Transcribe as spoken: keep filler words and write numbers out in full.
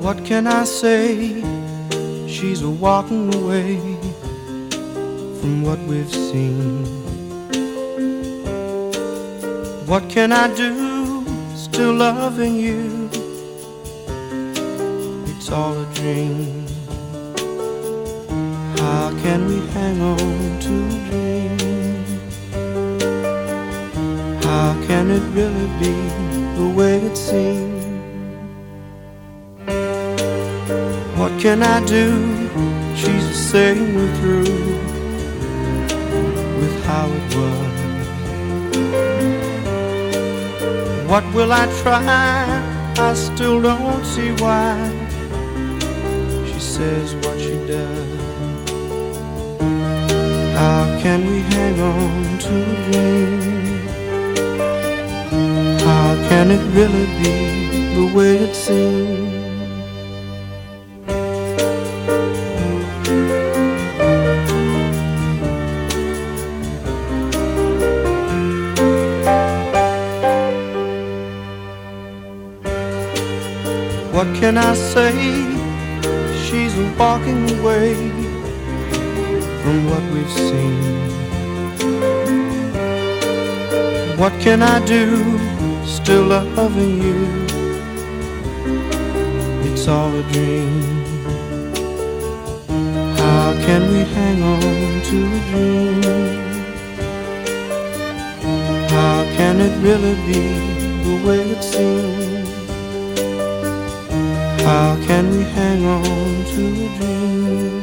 What can I say? She's a walking away from what we've seen. What can I do? Still loving you. It's all a dream. How can we hang on to a dream? How can it really be the way it seems? What can I do? She's saying we're through with how it was. What will I try? I still don't see why she says what she does. How can we hang on to a dream? How can it really be the way it seems? What can I say? She's walking away from what we've seen. What can I do? Still loving you. It's all a dream. How can we hang on to a dream? How can it really be the way it seems? How can we hang on to a dream?